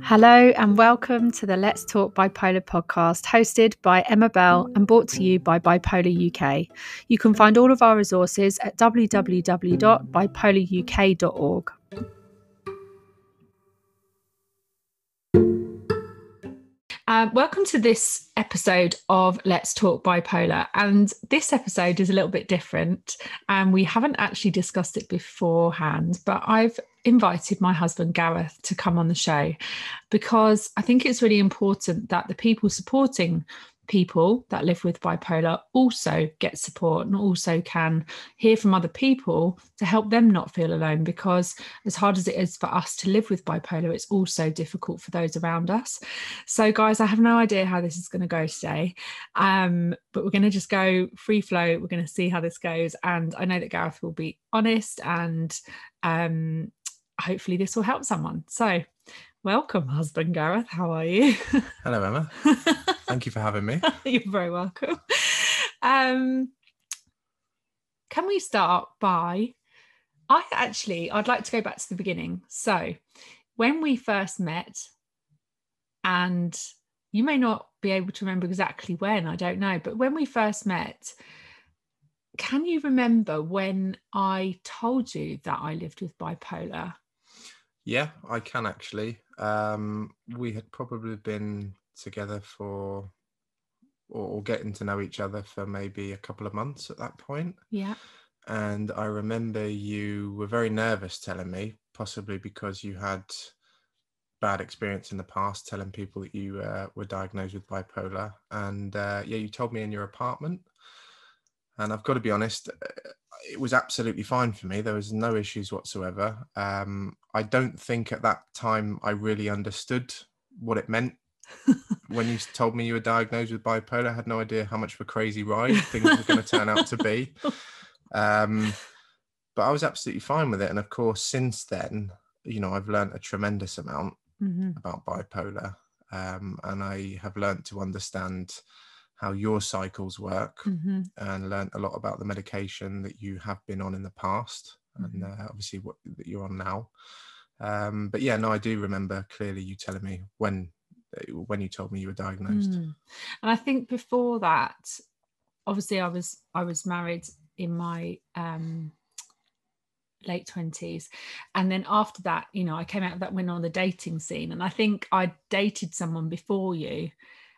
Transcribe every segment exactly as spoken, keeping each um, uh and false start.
Hello and welcome to the Let's Talk Bipolar podcast, hosted by Emma Bell and brought to you by Bipolar U K. You can find all of our resources at w w w dot bipolar u k dot org. Um, welcome to this episode of Let's Talk Bipolar, and this episode is a little bit different and we haven't actually discussed it beforehand, but I've invited my husband Gareth to come on the show because I think it's really important that the people supporting people that live with bipolar also get support and also can hear from other people to help them not feel alone, because as hard as it is for us to live with bipolar, it's also difficult for those around us. So guys, I have no idea how this is going to go today, um, but we're going to just go free flow. We're going to see how this goes, and I know that Gareth will be honest, and um, hopefully this will help someone. So welcome, husband Gareth. How are you? Hello, Emma. Thank you for having me. You're very welcome. Um, can we start by, I actually, I'd like to go back to the beginning. So when we first met, and you may not be able to remember exactly when, I don't know, but when we first met, can you remember when I told you that I lived with bipolar? Yeah, I can actually. Um, we had probably been together for, or, or getting to know each other for maybe a couple of months at that point. Yeah. And I remember you were very nervous telling me, possibly because you had bad experience in the past telling people that you uh, were diagnosed with bipolar. And uh, yeah, you told me in your apartment. And I've got to be honest, it was absolutely fine for me. There was no issues whatsoever. Um, I don't think at that time I really understood what it meant. When you told me you were diagnosed with bipolar, I had no idea how much of a crazy ride things were going to turn out to be. Um, but I was absolutely fine with it. And of course, since then, you know, I've learned a tremendous amount mm-hmm. about bipolar. Um, and I have learned to understand how your cycles work, mm-hmm. and learned a lot about the medication that you have been on in the past, mm-hmm. and uh, obviously what that you're on now. Um, but yeah, no, I do remember clearly you telling me when when you told me you were diagnosed. Mm. And I think before that, obviously I was I was married in my um, late twenties, and then after that, you know, I came out of that, went on the dating scene, and I think I dated someone before you,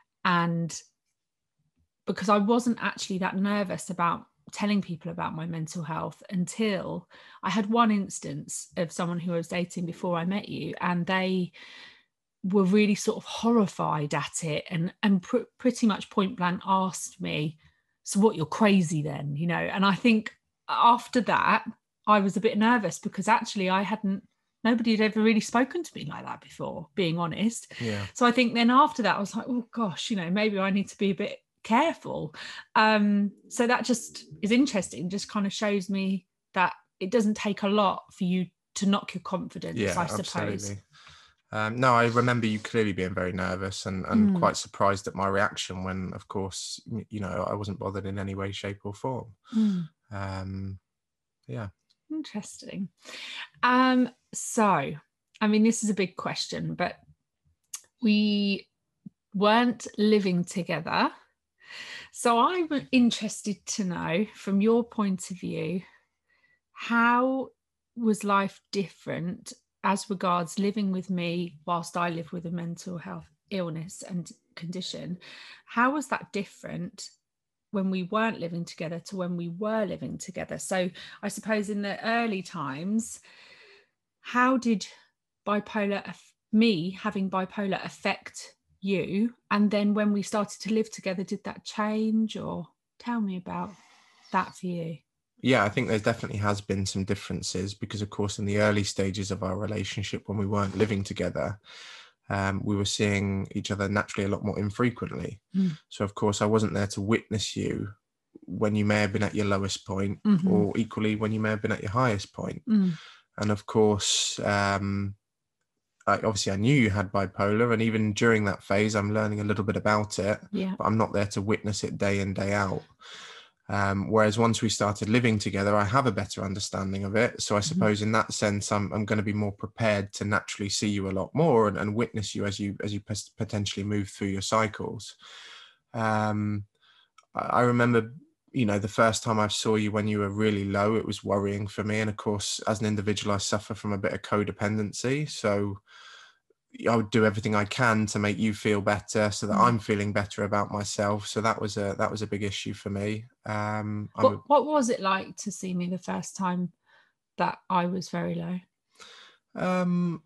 and because I wasn't actually that nervous about telling people about my mental health until I had one instance of someone who I was dating before I met you, and they were really sort of horrified at it, and and pr- pretty much point blank asked me, so what, you're crazy then, you know? And I think after that I was a bit nervous, because actually I hadn't nobody had ever really spoken to me like that before, being honest. Yeah. So I think then after that I was like, oh gosh, you know, maybe I need to be a bit careful. Um, so that just is interesting, just kind of shows me that it doesn't take a lot for you to knock your confidence, yeah, I suppose. Absolutely. Um, no, I remember you clearly being very nervous and, and mm. quite surprised at my reaction when, of course, you know, I wasn't bothered in any way, shape or form. Mm. Um, yeah. Interesting. Um, so, I mean, this is a big question, but we weren't living together. So I'm interested to know, from your point of view, how was life different as regards living with me whilst I live with a mental health illness and condition? How was that different when we weren't living together to when we were living together? So I suppose in the early times, how did bipolar, me having bipolar, affect you? And then when we started to live together, did that change? Or tell me about that for you. Yeah, I think there definitely has been some differences, because of course in the early stages of our relationship, when we weren't living together, um, we were seeing each other naturally a lot more infrequently. Mm. So of course I wasn't there to witness you when you may have been at your lowest point, mm-hmm. or equally when you may have been at your highest point. Mm. And of course, um, I, obviously I knew you had bipolar, and even during that phase I'm learning a little bit about it, yeah. but I'm not there to witness it day in, day out. Um, whereas once we started living together, I have a better understanding of it. So I suppose in that sense, I'm, I'm going to be more prepared to naturally see you a lot more and, and witness you as you as you potentially move through your cycles. Um, I remember, you know, the first time I saw you when you were really low, it was worrying for me. And of course, as an individual, I suffer from a bit of codependency. So I would do everything I can to make you feel better so that mm. I'm feeling better about myself. So that was a that was a big issue for me. Um, what, a, what was it like to see me the first time that I was very low? Um,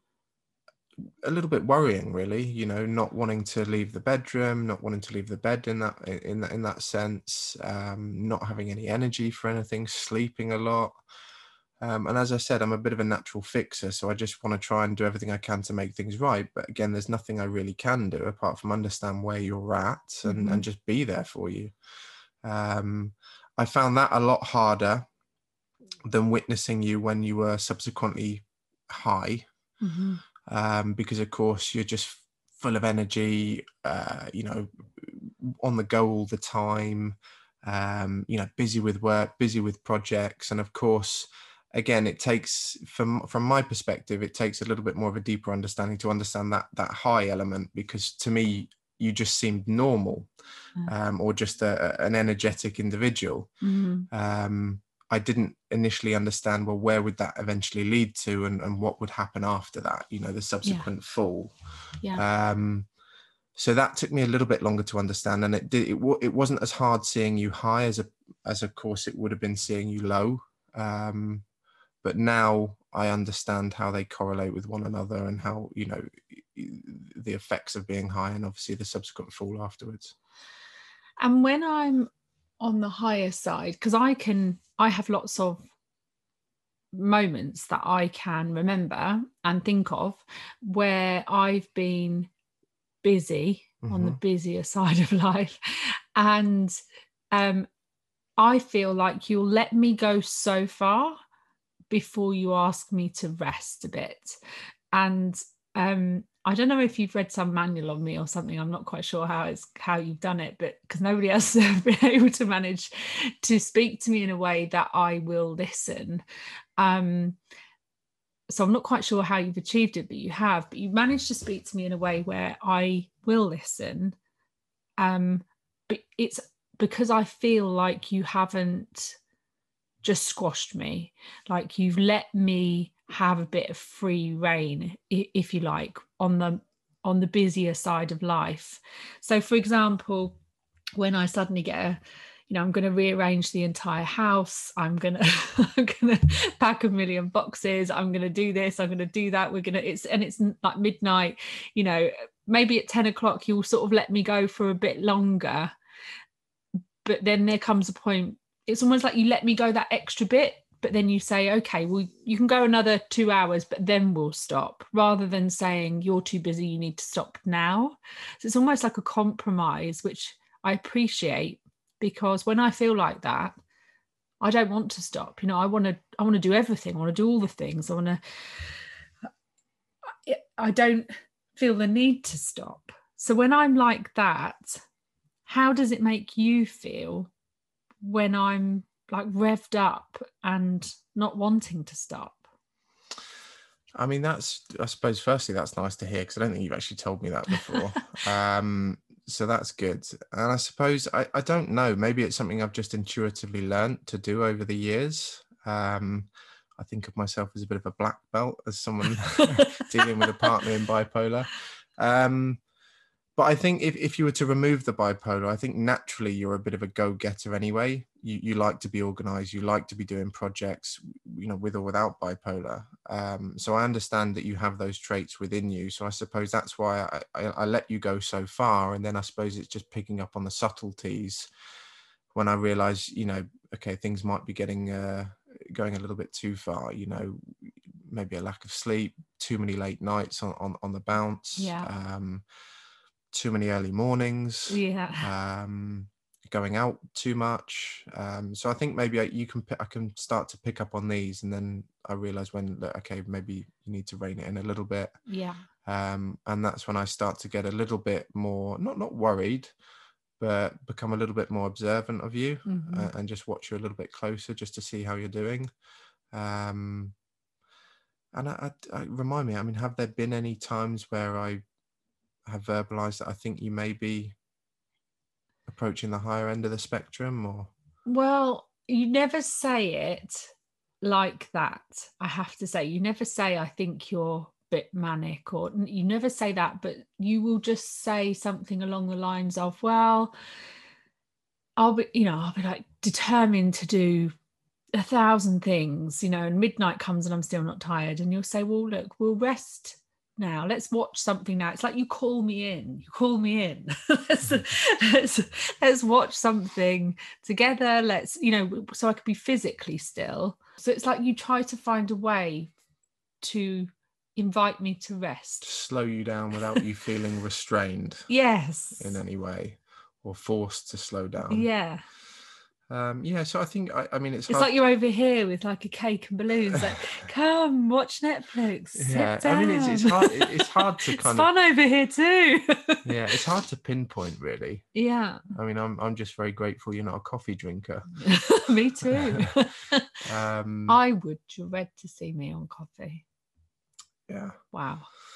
a little bit worrying, really. You know, not wanting to leave the bedroom, not wanting to leave the bed in that in that in that sense. Um, not having any energy for anything, sleeping a lot. Um, and as I said, I'm a bit of a natural fixer, so I just want to try and do everything I can to make things right. But again, there's nothing I really can do apart from understand where you're at and, mm-hmm. and just be there for you. Um, I found that a lot harder than witnessing you when you were subsequently high, mm-hmm. um, because, of course, you're just full of energy, uh, you know, on the go all the time, um, you know, busy with work, busy with projects. And, of course, again, it takes, from from my perspective, it takes a little bit more of a deeper understanding to understand that that high element, because to me, you just seemed normal, um, or just a, an energetic individual. Mm-hmm. Um, I didn't initially understand, well, where would that eventually lead to, and, and what would happen after that, you know, the subsequent yeah. fall. Yeah. Um, so that took me a little bit longer to understand, and it did. It, it wasn't as hard seeing you high as a, as of course it would have been seeing you low. Um, But now I understand how they correlate with one another and how, you know, the effects of being high and obviously the subsequent fall afterwards. And when I'm on the higher side, because I can, I have lots of moments that I can remember and think of where I've been busy, mm-hmm. on the busier side of life. And um, I feel like you'll let me go so far before you ask me to rest a bit. And um, I don't know if you've read some manual on me or something. I'm not quite sure how it's how you've done it, but because nobody else has been able to manage to speak to me in a way that I will listen. Um, so I'm not quite sure how you've achieved it, but you have. But you managed to speak to me in a way where I will listen. Um, but it's because I feel like you haven't just squashed me, like you've let me have a bit of free reign, if you like, on the on the busier side of life. So for example, when I suddenly get a, you know, I'm going to rearrange the entire house, I'm going to I'm going to pack a million boxes, I'm going to do this, I'm going to do that, we're going to, it's, and it's like midnight, you know, maybe at ten o'clock you'll sort of let me go for a bit longer, but then there comes a point, it's almost like you let me go that extra bit, but then you say, okay, well, you can go another two hours, but then we'll stop, rather than saying you're too busy, you need to stop now. So it's almost like a compromise, which I appreciate, because when I feel like that, I don't want to stop. You know, I want to, I want to do everything. I want to do all the things. I want to, I don't feel the need to stop. So when I'm like that, how does it make you feel when I'm like revved up and not wanting to stop? I mean, that's, I suppose, firstly, that's nice to hear, because I don't think you've actually told me that before. um, so that's good. And I suppose, I, I don't know, maybe it's something I've just intuitively learned to do over the years. Um, I think of myself as a bit of a black belt, as someone dealing with a partner in bipolar. Um, But I think if, if you were to remove the bipolar, I think naturally you're a bit of a go-getter anyway. You you like to be organized, you like to be doing projects, you know, with or without bipolar. Um, so I understand that you have those traits within you. So I suppose that's why I, I, I let you go so far. And then I suppose it's just picking up on the subtleties when I realize, you know, okay, things might be getting, uh, going a little bit too far, you know, maybe a lack of sleep, too many late nights on, on, on the bounce. Yeah. Um, too many early mornings, yeah, um, going out too much. Um, so I think maybe I, you can, I can start to pick up on these, and then I realize when, okay, maybe you need to rein it in a little bit. Yeah. Um, and that's when I start to get a little bit more, not, not worried, but become a little bit more observant of you, Mm-hmm. uh, and just watch you a little bit closer just to see how you're doing. Um, and I, I, I remind me, I mean, have there been any times where I have verbalized that I think you may be approaching the higher end of the spectrum? Or Well, you never say it like that. I have to say, you never say, I think you're a bit manic, or you never say that, but you will just say something along the lines of, well, I'll be, you know, I'll be like determined to do a thousand things, you know, and midnight comes and I'm still not tired. And you'll say, well, look, we'll rest now. Let's watch something now. It's like you call me in. You call me in. let's, let's, let's watch something together. Let's, you know, so I could be physically still. So it's like you try to find a way to invite me to rest. Slow you down without you feeling restrained. Yes. In any way, or forced to slow down. Yeah. Um, yeah, so I think, I, I mean, it's It's hard. like you're over here with like a cake and balloons. Like, come watch Netflix. Yeah, Sit down. I mean, it's it's hard. It, it's hard to It's kind fun of. over here too. Yeah, it's hard to pinpoint, really. Yeah. I mean, I'm I'm just very grateful you're not a coffee drinker. Me too. um, I would dread to see me on coffee. Yeah. Wow.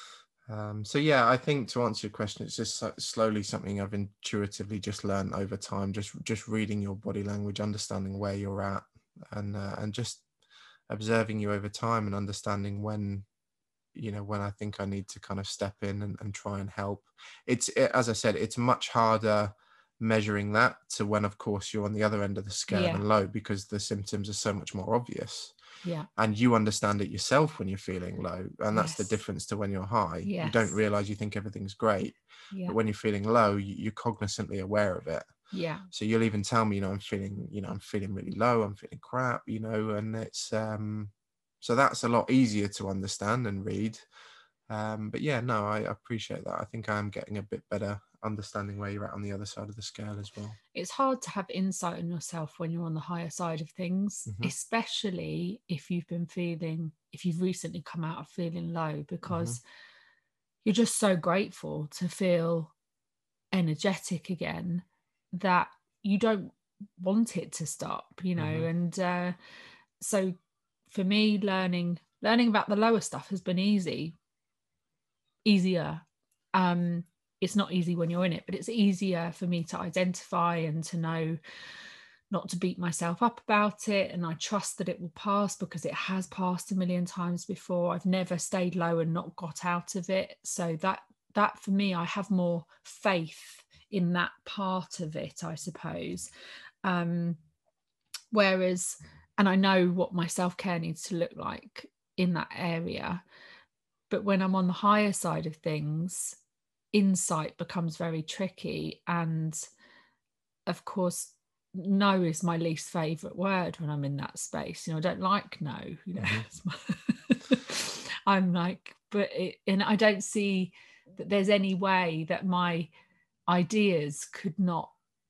Um, so yeah, I think to answer your question, it's just so, slowly something I've intuitively just learned over time. Just just reading your body language, understanding where you're at, and uh, and just observing you over time and understanding when, you know, when I think I need to kind of step in and, and try and help. It's it, as I said, it's much harder measuring that to when, of course, you're on the other end of the scale Yeah. and low, because the symptoms are so much more obvious. Yeah. And you understand it yourself when you're feeling low. And that's Yes. the difference to when you're high. Yes. You don't realize you think everything's great. Yeah. But when you're feeling low, you, you're cognizantly aware of it. Yeah. So you'll even tell me, you know, I'm feeling, you know, I'm feeling really low, I'm feeling crap, you know, and it's, um, so that's a lot easier to understand and read. Um, but yeah, no, I appreciate that. I think I am getting a bit better understanding where you're at on the other side of the scale as well. It's hard to have insight on yourself when you're on the higher side of things, Mm-hmm. especially if you've been feeling, if you've recently come out of feeling low, because mm-hmm. you're just so grateful to feel energetic again that you don't want it to stop, you know. Mm-hmm. And uh, so for me, learning learning about the lower stuff has been easy, easier. Um, it's not easy when you're in it, but it's easier for me to identify and to know not to beat myself up about it. And I trust that it will pass because it has passed a million times before. I've never stayed low and not got out of it. So that that for me, I have more faith in that part of it, I suppose. Um, whereas, and I know what my self-care needs to look like in that area. But when I'm on the higher side of things, insight becomes very tricky. And of course, no is my least favorite word when I'm in that space. You know, I don't like no, you know. Mm-hmm. I'm like, but it, and I don't see that there's any way that my ideas could not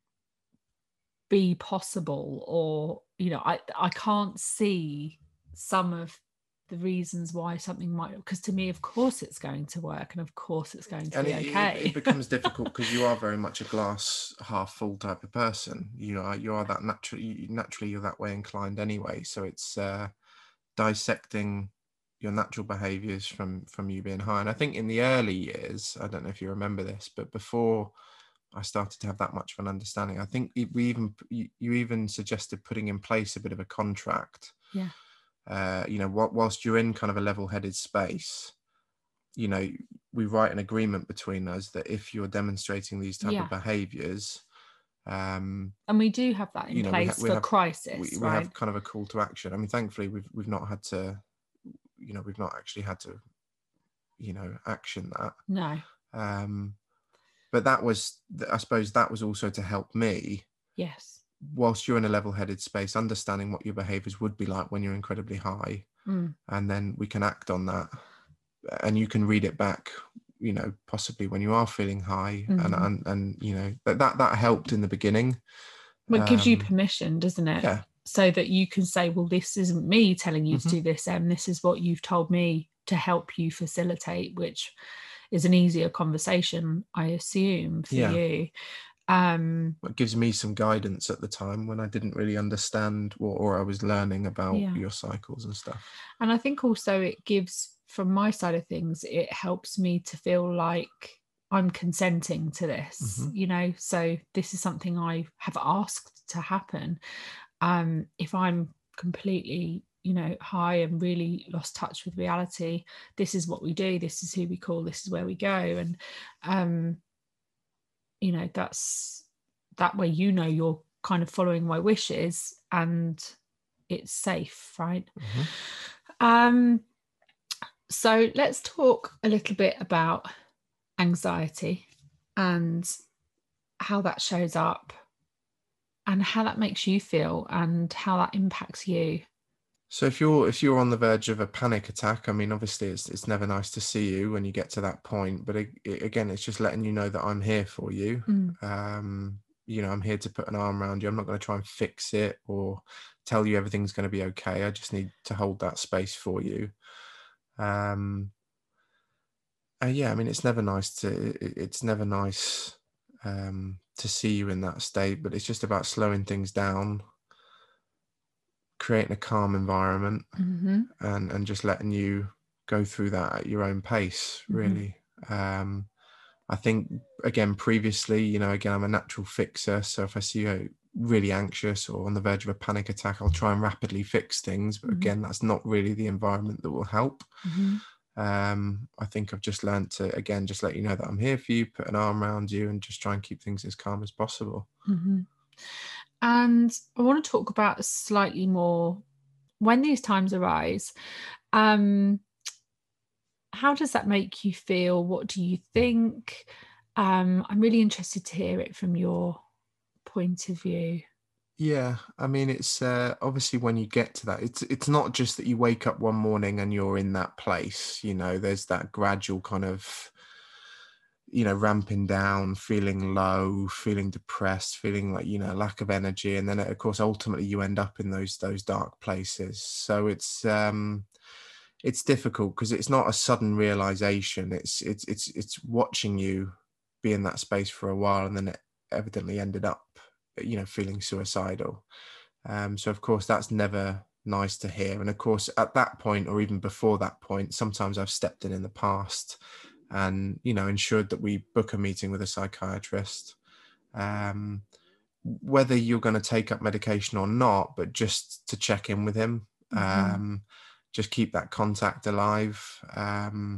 be possible, or, you know, I, I can't see some of the reasons why something might, because to me, of course it's going to work, and of course it's going to and be it, okay. It, it becomes difficult because you are very much a glass half full type of person. You know, you are that naturally, naturally you're that way inclined anyway. So it's uh, dissecting your natural behaviors from from you being high. And I think in the early years, I don't know if you remember this, but before I started to have that much of an understanding, I think we even you, you even suggested putting in place a bit of a contract. Yeah. Uh, you know, whilst you're in kind of a level-headed space, you know, we write an agreement between us that if you're demonstrating these type yeah. of behaviors, um, and we do have that in you know, place we ha- we for have, crisis, we, right? we have kind of a call to action. I mean, thankfully, we've we've not had to, you know, we've not actually had to, you know, action that. No. Um, but that was, I suppose, that was also to help me. Yes. Whilst you're in a level-headed space, understanding what your behaviors would be like when you're incredibly high, mm. and then we can act on that, and you can read it back, you know, possibly when you are feeling high, mm-hmm. and, and and you know that that that helped in the beginning. Well, it gives um, you permission, doesn't it? Yeah. So that you can say, well, this isn't me telling you mm-hmm. to do this, and this is what you've told me to help you facilitate, which is an easier conversation, I assume, for yeah. you. Um, it gives me some guidance at the time when I didn't really understand what, or I was learning about yeah. your cycles and stuff. And I think also it gives, from my side of things, it helps me to feel like I'm consenting to this, Mm-hmm. you know, so this is something I have asked to happen. Um, if I'm completely, you know, high and really lost touch with reality, this is what we do, this is who we call, this is where we go. And, um, you know, that's that way, you know, you're kind of following my wishes and it's safe, right? Mm-hmm. Um, so let's talk a little bit about anxiety and how that shows up and how that makes you feel and how that impacts you. So if you're if you're on the verge of a panic attack, I mean, obviously it's it's never nice to see you when you get to that point. But it, it, again, it's just letting you know that I'm here for you. Mm. Um, you know, I'm here to put an arm around you. I'm not going to try and fix it or tell you everything's going to be okay. I just need to hold that space for you. Um, uh, yeah, I mean, it's never nice to it, it's never nice um, to see you in that state. But it's just about slowing things down, creating a calm environment, Mm-hmm. and and just letting you go through that at your own pace, really. Mm-hmm. um I think, again, previously, you know, again, I'm a natural fixer, so if I see you really anxious or on the verge of a panic attack, I'll try and rapidly fix things, but mm-hmm. again, that's not really the environment that will help. Mm-hmm. um I think I've just learned to, again, just let you know that I'm here for you, put an arm around you, and just try and keep things as calm as possible. Mm-hmm. And I want to talk about slightly more when these times arise. Um, how does that make you feel? What do you think? Um, I'm really interested to hear it from your point of view. Yeah, I mean, it's uh, obviously when you get to that, it's it's not just that you wake up one morning and you're in that place. You know, there's that gradual kind of, you know, ramping down, feeling low, feeling depressed, feeling like, you know, lack of energy. And then, of course, ultimately you end up in those those dark places. So it's um, it's difficult because it's not a sudden realization. It's it's it's it's watching you be in that space for a while, and then it evidently ended up, you know, feeling suicidal. Um, so of course that's never nice to hear. And of course at that point, or even before that point, sometimes I've stepped in in the past and, you know, ensured that we book a meeting with a psychiatrist, um, whether you're going to take up medication or not, but just to check in with him, mm-hmm. um, just keep that contact alive. Um,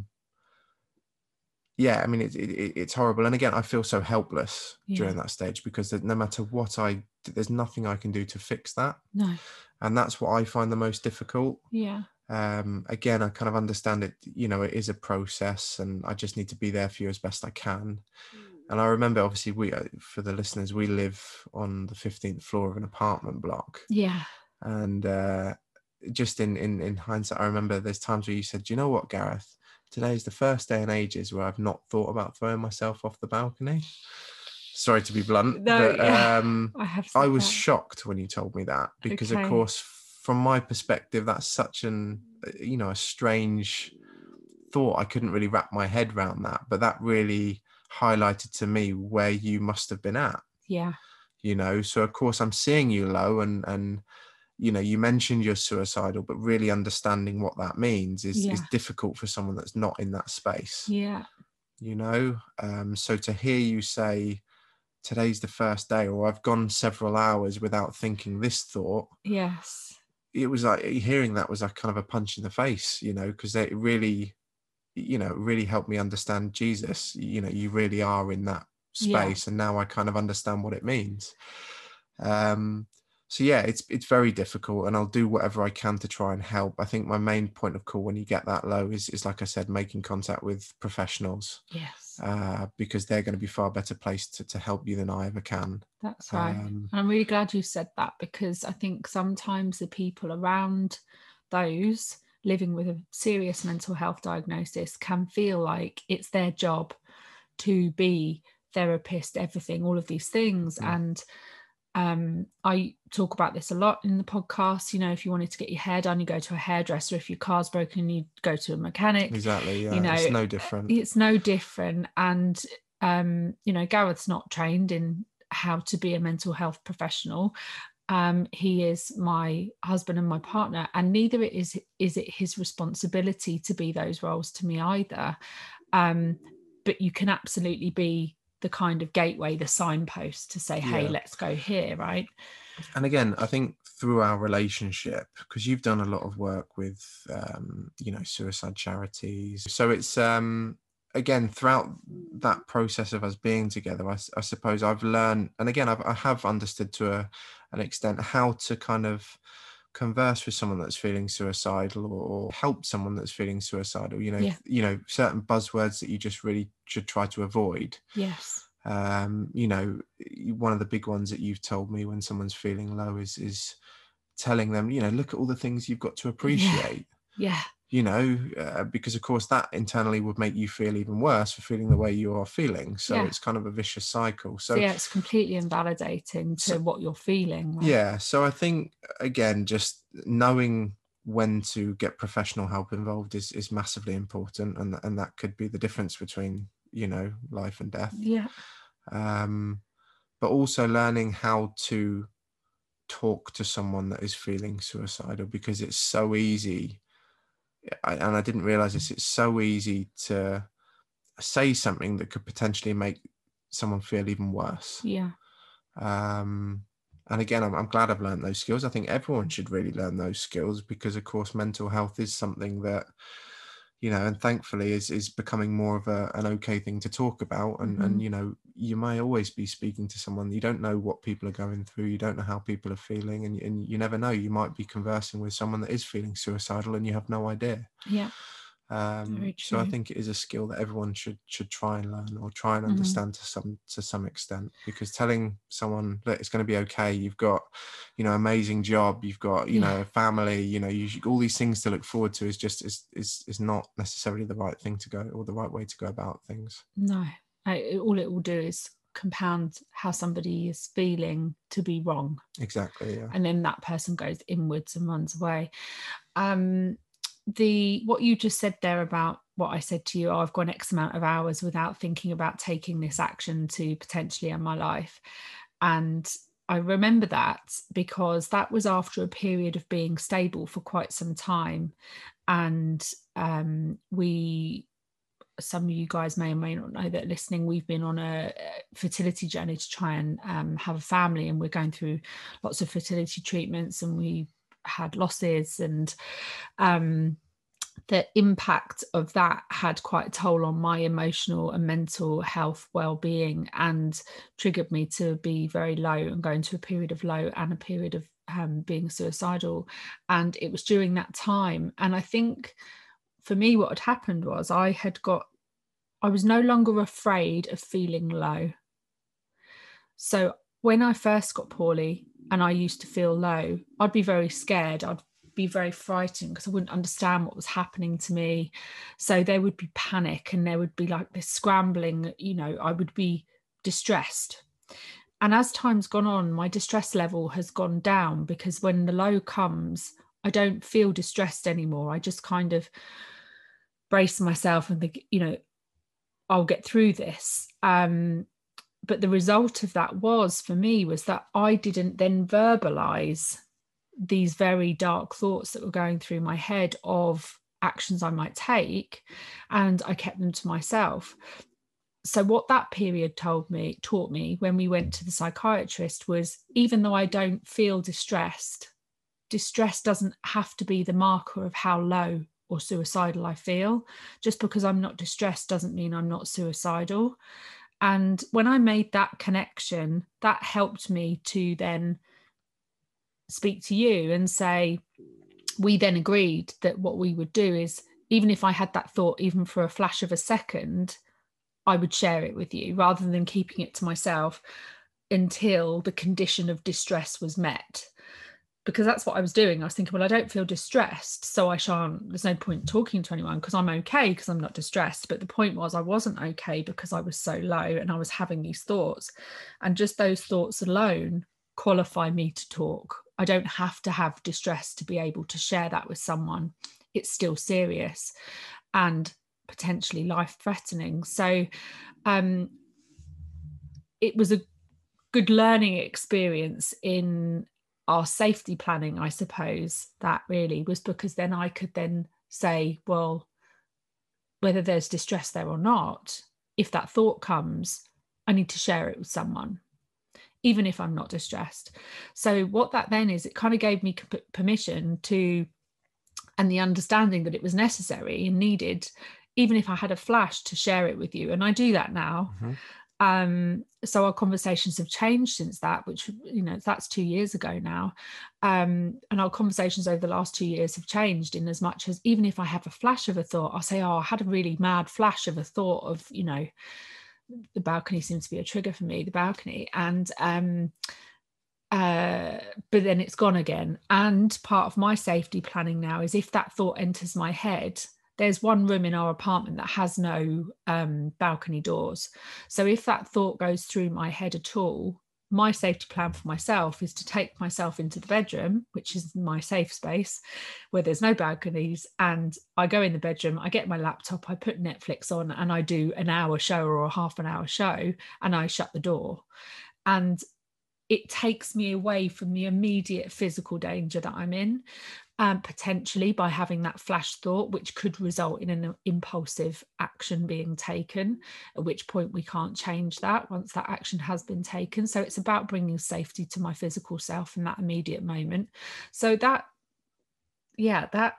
yeah, I mean, it, it, it's horrible. And again, I feel so helpless yeah. during that stage, because no matter what I do, there's nothing I can do to fix that. No. And that's what I find the most difficult. Yeah. Um, again, I kind of understand it, you know, it is a process, and I just need to be there for you as best I can. And I remember, obviously, we, for the listeners, we live on the fifteenth floor of an apartment block. Yeah. And uh, just in, in, in hindsight, I remember there's times where you said, do you know what, Gareth? Today's the first day in ages where I've not thought about throwing myself off the balcony. Sorry to be blunt, no, but yeah, um, I, have I was that. shocked when you told me that, because okay. of course, from my perspective, that's such an, you know, a strange thought. I couldn't really wrap my head around that, but that really highlighted to me where you must have been at. Yeah. You know, so of course I'm seeing you low, and, and, you know, you mentioned you're suicidal, but really understanding what that means is, yeah. is difficult for someone that's not in that space. Yeah. You know, um, so to hear you say, today's the first day, or I've gone several hours without thinking this thought. Yes. It was like, hearing that was like kind of a punch in the face, you know, because it really, you know, really helped me understand Jesus. You know, you really are in that space. Yeah. And now I kind of understand what it means. Um, So yeah, it's it's very difficult, and I'll do whatever I can to try and help. I think my main point of call when you get that low is, is like I said, making contact with professionals. Yes. Uh, because they're going to be far better placed to, to help you than I ever can. That's right. Um, I'm really glad you said that, because I think sometimes the people around those living with a serious mental health diagnosis can feel like it's their job to be therapist, everything, all of these things. Mm. And Um, I talk about this a lot in the podcast. You know, if you wanted to get your hair done, you go to a hairdresser. If your car's broken, you go to a mechanic. Exactly. Yeah. You know, it's no different. It's no different. And, um, you know, Gareth's not trained in how to be a mental health professional. Um, he is my husband and my partner, and neither is is it his responsibility to be those roles to me either. Um, but you can absolutely be the kind of gateway, the signpost to say, hey, Yeah. let's go here, right? And again, I think through our relationship, because you've done a lot of work with, um, you know, suicide charities. So it's, um, again, throughout that process of us being together, I, I suppose I've learned, and again, I've, I have understood to a, an extent how to kind of converse with someone that's feeling suicidal, or, or help someone that's feeling suicidal. You know, Yeah. you know, certain buzzwords that you just really should try to avoid. Yes. Um, you know, one of the big ones that you've told me when someone's feeling low is is telling them, you know, look at all the things you've got to appreciate. Yeah. Yeah. You know, uh, because of course that internally would make you feel even worse for feeling the way you are feeling. So Yeah. it's kind of a vicious cycle. So, so yeah, it's completely invalidating to so, what you're feeling. Right? Yeah. So I think, again, just knowing when to get professional help involved is is massively important, and and that could be the difference between, you know, life and death. Yeah. Um, but also learning how to talk to someone that is feeling suicidal, because it's so easy. I, and I didn't realize this, it's so easy to say something that could potentially make someone feel even worse. Yeah. Um, and again, I'm, I'm glad I've learned those skills. I think everyone should really learn those skills, because of course mental health is something that, you know, and thankfully is is becoming more of a, an okay thing to talk about. And, Mhm. and, you know, you may always be speaking to someone, you don't know what people are going through, you don't know how people are feeling, and, and you never know, you might be conversing with someone that is feeling suicidal and you have no idea. Yeah. Um, Very so I true. think it is a skill that everyone should should try and learn, or try and Mhm. understand to some to some extent, because telling someone that it's going to be okay, you've got, you know, amazing job, you've got, you Yeah. know, a family, you know, you all these things to look forward to, is just is is is not necessarily the right thing to go, or the right way to go about things. No, I, all it will do is compound how somebody is feeling to be wrong. Exactly. Yeah. And then that person goes inwards and runs away. Um, the what you just said there about what I said to you, oh, I've gone X amount of hours without thinking about taking this action to potentially end my life. And I remember that because that was after a period of being stable for quite some time. And um, we, some of you guys may or may not know that listening, we've been on a fertility journey to try and um, have a family, and we're going through lots of fertility treatments, and we had losses, and um, the impact of that had quite a toll on my emotional and mental health well-being, and triggered me to be very low and go into a period of low and a period of um, being suicidal. And it was during that time, and I think for me what had happened was I had got I was no longer afraid of feeling low. So when I first got poorly and I used to feel low, I'd be very scared. I'd be very frightened because I wouldn't understand what was happening to me. So there would be panic, and there would be like this scrambling, you know, I would be distressed. And as time's gone on, my distress level has gone down, because when the low comes, I don't feel distressed anymore. I just kind of brace myself and think, you know, I'll get through this. Um, but the result of that was, for me, was that I didn't then verbalize these very dark thoughts that were going through my head of actions I might take, and I kept them to myself. So what that period told me, taught me when we went to the psychiatrist, was even though I don't feel distressed, distress doesn't have to be the marker of how low or suicidal I feel. Just because I'm not distressed doesn't mean I'm not suicidal. And when I made that connection, that helped me to then speak to you and say, we then agreed that what we would do is, even if I had that thought, even for a flash of a second, I would share it with you rather than keeping it to myself until the condition of distress was met. Because that's what I was doing. I was thinking, well, I don't feel distressed, so I shan't, there's no point talking to anyone because I'm okay, because I'm not distressed. But the point was, I wasn't okay because I was so low and I was having these thoughts. And just those thoughts alone qualify me to talk. I don't have to have distress to be able to share that with someone. It's still serious and potentially life-threatening. So um, it was a good learning experience in our safety planning, I suppose, that really was, because then I could then say, well, whether there's distress there or not, if that thought comes, I need to share it with someone, even if I'm not distressed. So what that then is, it kind of gave me permission to, and the understanding that it was necessary and needed, even if I had a flash, to share it with you. And I do that now. Mm-hmm. Um, so our conversations have changed since that, which, you know, that's two years ago now. Um, and our conversations over the last two years have changed in as much as, even if I have a flash of a thought, I'll say, oh, I had a really mad flash of a thought of, you know, the balcony seems to be a trigger for me, the balcony. And, um, uh, but then it's gone again. And part of my safety planning now is, if that thought enters my head, there's one room in our apartment that has no um, balcony doors. So if that thought goes through my head at all, my safety plan for myself is to take myself into the bedroom, which is my safe space, where there's no balconies. And I go in the bedroom, I get my laptop, I put Netflix on, and I do an hour show or a half an hour show, and I shut the door. And it takes me away from the immediate physical danger that I'm in. Um, potentially by having that flash thought, which could result in an impulsive action being taken, at which point we can't change that once that action has been taken. So it's about bringing safety to my physical self in that immediate moment. So that, yeah, that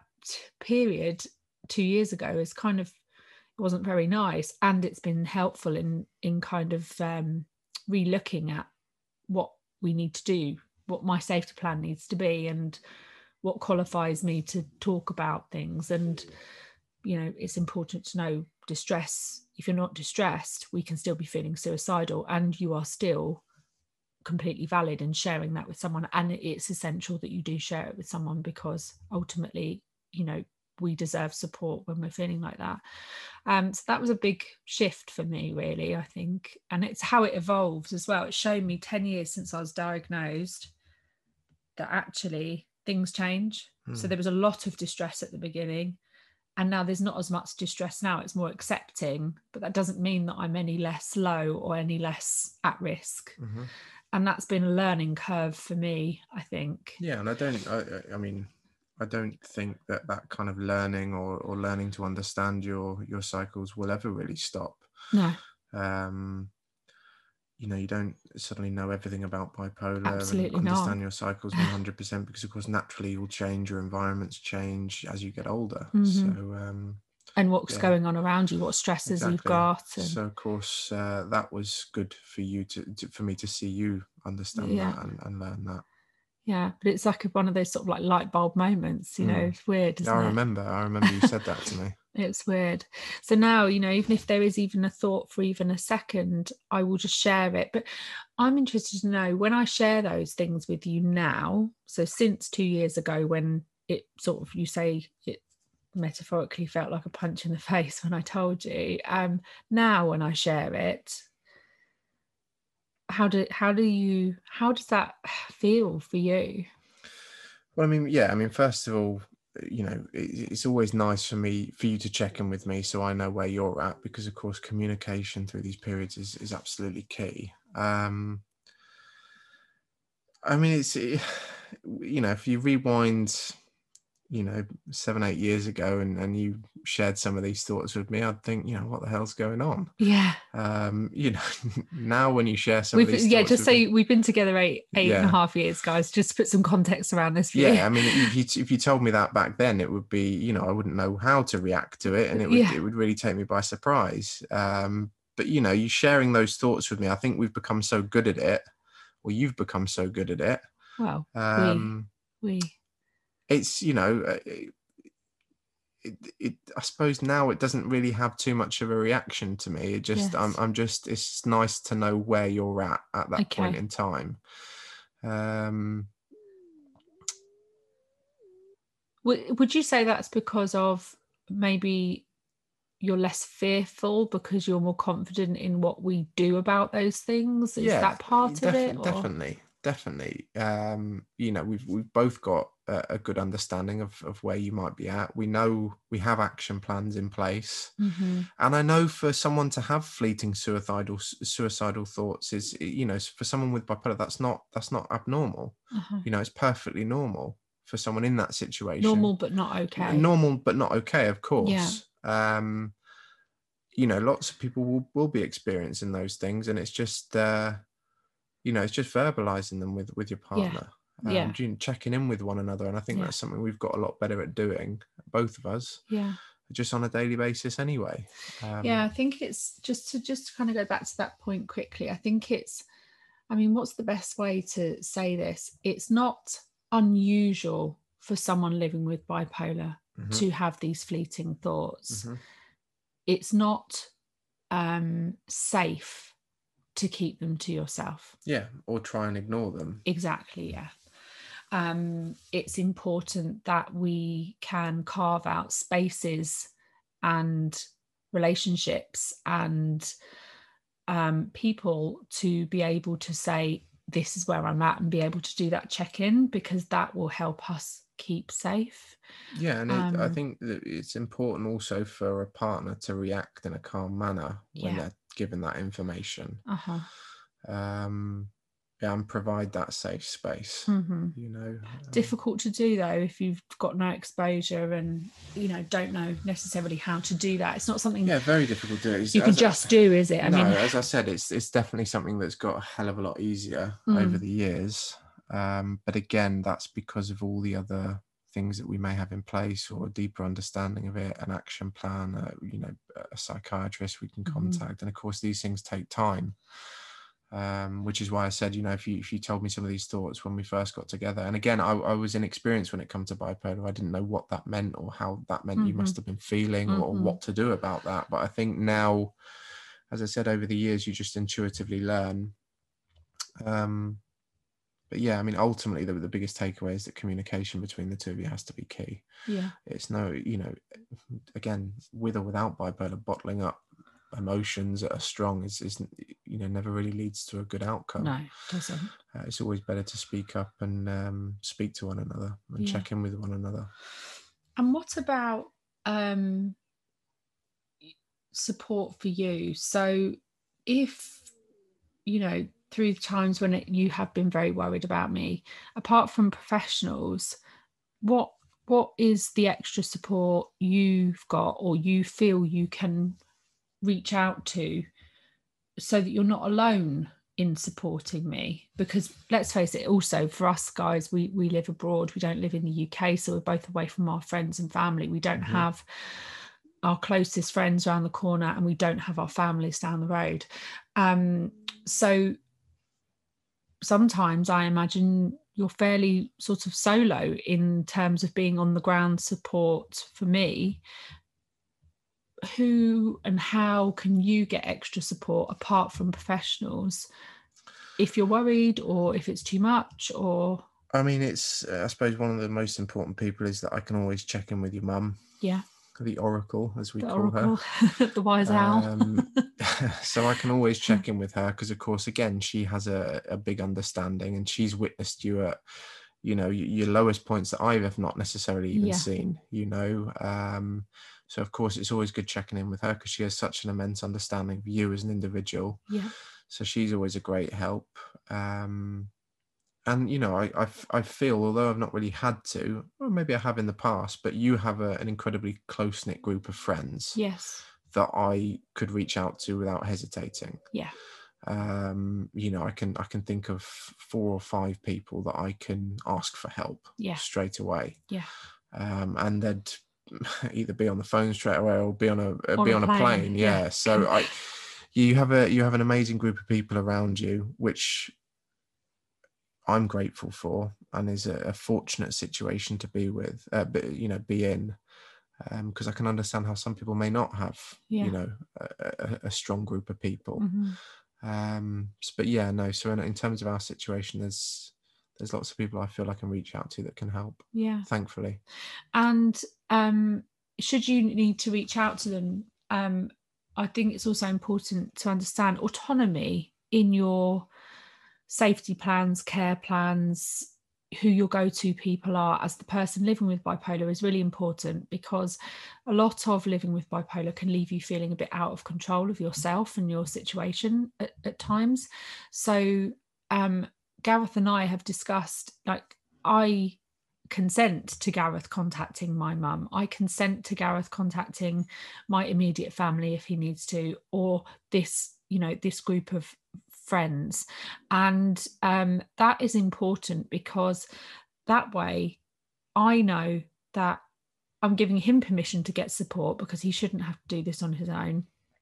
period two years ago is kind of, it wasn't very nice. And it's been helpful in, in kind of um, re-looking at what we need to do, what my safety plan needs to be, and what qualifies me to talk about things. And, you know, it's important to know distress. If you're not distressed, we can still be feeling suicidal, and you are still completely valid in sharing that with someone. And it's essential that you do share it with someone, because ultimately, you know, we deserve support when we're feeling like that. Um, so that was a big shift for me, really, I think. And it's how it evolves as well. It showed me ten years since I was diagnosed that actually things change. Mm. So there was a lot of distress at the beginning, and now there's not as much distress now. It's more accepting, but that doesn't mean that I'm any less low or any less at risk. Mm-hmm. And that's been a learning curve for me, I think. Yeah, and I don't, I, I mean, I don't think that that kind of learning or, or learning to understand your your cycles will ever really stop. No. Um, you know, you don't suddenly know everything about bipolar. Absolutely and understand not. your cycles one hundred percent, because of course naturally you'll change, your environments change as you get older. Mm-hmm. So um and what's yeah. going on around you, what stresses exactly. you've got. And... so of course uh, that was good for you to, to for me to see you understand yeah. that and, and learn that. Yeah, but it's like one of those sort of like light bulb moments, you know. Mm. It's weird, isn't I it? remember I remember you said that to me. It's weird. So now, you know, even if there is even a thought for even a second, I will just share it. But I'm interested to know, when I share those things with you now, so since two years ago, when it sort of, you say it metaphorically felt like a punch in the face when I told you, um, now when I share it, how do how do you how does that feel for you? Well, I mean, yeah, I mean, first of all, you know, it, it's always nice for me, for you to check in with me so I know where you're at, because of course communication through these periods is, is absolutely key. Um, I mean, it's, you know, if you rewind, you know, seven, eight years ago and, and you shared some of these thoughts with me, I'd think, you know, what the hell's going on? Yeah. Um, you know, now when you share some we've, of these yeah, thoughts just say me, we've been together eight, eight yeah. and a half years, guys, just to put some context around this for yeah, you. I mean, if you if you told me that back then, it would be, you know, I wouldn't know how to react to it, and it would yeah. it would really take me by surprise. Um, but you know, you sharing those thoughts with me, I think we've become so good at it, or you've become so good at it. Well, um, we, we. It's, you know, it, it, it. I suppose now it doesn't really have too much of a reaction to me. It just, yes. I'm, I'm just. It's nice to know where you're at at that okay. point in time. Um. Would you say that's because of maybe you're less fearful because you're more confident in what we do about those things? Is yeah, that part def- of it? Or? Definitely, definitely. Um, you know, we've we've both got a, a good understanding of, of where you might be at. We know we have action plans in place. Mm-hmm. And I know for someone to have fleeting suicidal suicidal thoughts is, you know, for someone with bipolar, that's not that's not abnormal. Uh-huh. You know, it's perfectly normal for someone in that situation. Normal, but not okay. Normal, but not okay, of course. Yeah. Um, you know, lots of people will, will be experiencing those things, and it's just, uh, you know, it's just verbalizing them with, with your partner. Yeah. Um, Yeah. checking in with one another. And I think Yeah. that's something we've got a lot better at doing, both of us. Yeah. Just on a daily basis anyway. Um, yeah, I think it's just to just kind of go back to that point quickly. I think it's, I mean, what's the best way to say this? It's not unusual for someone living with bipolar mm-hmm. to have these fleeting thoughts. Mm-hmm. It's not um, safe to keep them to yourself. Yeah, or try and ignore them. Exactly, yeah. Um, it's important that we can carve out spaces and relationships and um, people to be able to say, this is where I'm at, and be able to do that check-in, because that will help us keep safe. Yeah, and it, um, I think that it's important also for a partner to react in a calm manner when yeah. they're given that information. Uh-huh. Um, yeah, and provide that safe space. Mm-hmm. You know, difficult to do though if you've got no exposure and you know don't know necessarily how to do that. It's not something. Yeah, very difficult to do. It's, you can just I, do, is it? I no, mean, as I said, it's it's definitely something that's got a hell of a lot easier mm. over the years. Um, but again, that's because of all the other things that we may have in place, or a deeper understanding of it, an action plan, uh, you know, a psychiatrist we can contact, mm-hmm. and of course these things take time. Um, which is why I said, you know, if you if you told me some of these thoughts when we first got together, and again, I, I was inexperienced when it comes to bipolar. I didn't know what that meant or how that meant mm-hmm. you must have been feeling mm-hmm. or what to do about that. But I think now, as I said, over the years, you just intuitively learn. Um, but yeah, I mean, ultimately, the, the biggest takeaway is that communication between the two of you has to be key. Yeah. It's no, you know, again, with or without bipolar, bottling up emotions that are strong is, is you know never really leads to a good outcome. No, it doesn't. Uh, it's always better to speak up and um, speak to one another and yeah. check in with one another. And what about um, support for you? So if, you know, through the times when it, you have been very worried about me, apart from professionals, what what is the extra support you've got or you feel you can reach out to so that you're not alone in supporting me? Because let's face it, also for us guys, we we live abroad, we don't live in the U K, so we're both away from our friends and family. We don't mm-hmm. have our closest friends around the corner, and we don't have our families down the road. Um, so sometimes I imagine you're fairly sort of solo in terms of being on the ground support for me. Who and how can you get extra support apart from professionals if you're worried or if it's too much? Or I mean, it's uh, I suppose one of the most important people is that I can always check in with your mum. Yeah. The Oracle, as we the call Oracle. her. The wise owl. Um, so I can always check in with her because, of course, again, she has a, a big understanding, and she's witnessed you at, you know, your lowest points that I've not necessarily even yeah. seen, you know. Um, so, of course, it's always good checking in with her because she has such an immense understanding of you as an individual. Yeah. So she's always a great help. Um, and, you know, I, I, I feel, although I've not really had to, or maybe I have in the past, but you have a, an incredibly close-knit group of friends. Yes. That I could reach out to without hesitating. Yeah. Um, you know, I can I can think of four or five people that I can ask for help yeah. straight away. Yeah. Um, and they'd either be on the phone straight away or be on a on be a on plane. a plane. Yeah. yeah. So I you have a you have an amazing group of people around you, which I'm grateful for, and is a, a fortunate situation to be with, uh, be, you know, be in. Because um, I can understand how some people may not have, yeah. you know, a, a, a strong group of people. Mm-hmm. Um, but yeah, no. So in, in terms of our situation, there's there's lots of people I feel I can reach out to that can help. Yeah, thankfully. And um, should you need to reach out to them, um, I think it's also important to understand autonomy in your safety plans, care plans, who your go-to people are as the person living with bipolar is really important, because a lot of living with bipolar can leave you feeling a bit out of control of yourself and your situation at, at times. So um, Gareth and I have discussed, like, I consent to Gareth contacting my mum. I consent to Gareth contacting my immediate family if he needs to, or this, you know, this group of friends. And um, that is important, because that way I know that I'm giving him permission to get support, because he shouldn't have to do this on his own.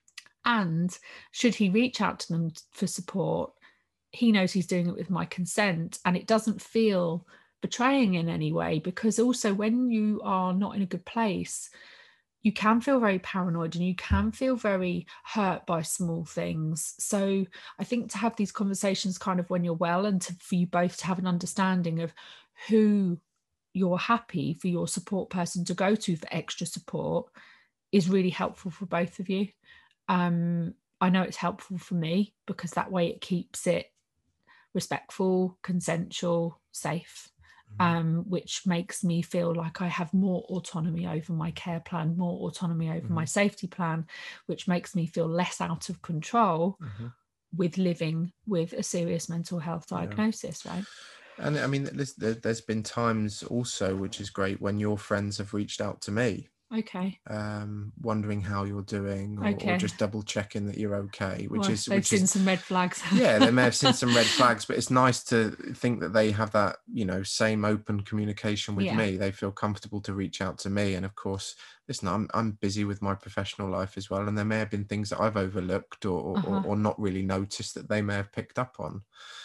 And should he reach out to them for support, he knows he's doing it with my consent, and it doesn't feel betraying in any way. Because also, when you are not in a good place, you can feel very paranoid and you can feel very hurt by small things. So I think to have these conversations kind of when you're well, and to, for you both to have an understanding of who you're happy for your support person to go to for extra support, is really helpful for both of you. Um, I know it's helpful for me, because that way it keeps it respectful, consensual, safe. Um, which makes me feel like I have more autonomy over my care plan, more autonomy over mm-hmm. my safety plan, which makes me feel less out of control mm-hmm. with living with a serious mental health diagnosis, yeah. right? And I mean, there's, there's been times also, which is great, when your friends have reached out to me. Okay. Um, wondering how you're doing, or, okay. or just double checking that you're okay. Which well, is they've which seen is, some red flags. yeah, they may have seen some red flags, but it's nice to think that they have that, you know, same open communication with yeah. me. They feel comfortable to reach out to me, and of course, listen, I'm I'm busy with my professional life as well, and there may have been things that I've overlooked or uh-huh. or, or not really noticed that they may have picked up on.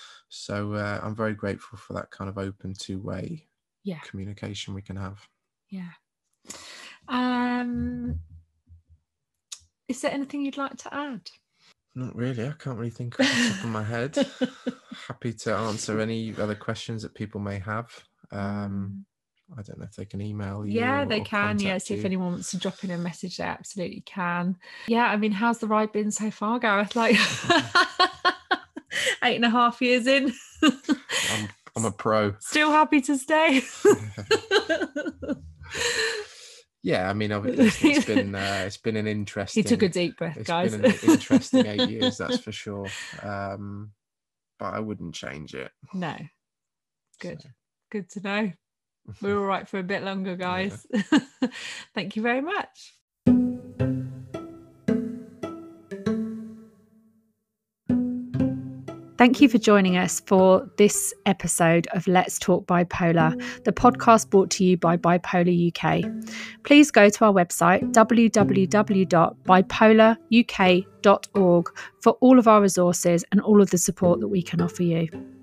So uh, I'm very grateful for that kind of open two-way yeah. communication we can have. Yeah. Um, is there anything you'd like to add? Not really. I can't really think off the top of my head. Happy to answer any other questions that people may have. Um, I don't know if they can email you. Yeah, or, they or can. Yes, you. If anyone wants to drop in a message, they absolutely can. Yeah, I mean, how's the ride been so far, Gareth? Like eight and a half years in. I'm, I'm a pro. Still happy to stay. Yeah, I mean, obviously it's been uh, it's been an interesting. He took a deep breath, it's guys. It's been an interesting eight years, that's for sure. Um, but I wouldn't change it. No. Good. So. Good to know. We're all right for a bit longer, guys. Yeah. Thank you very much. Thank you for joining us for this episode of Let's Talk Bipolar, the podcast brought to you by Bipolar U K. Please go to our website, w w w dot bipolar u k dot org, for all of our resources and all of the support that we can offer you.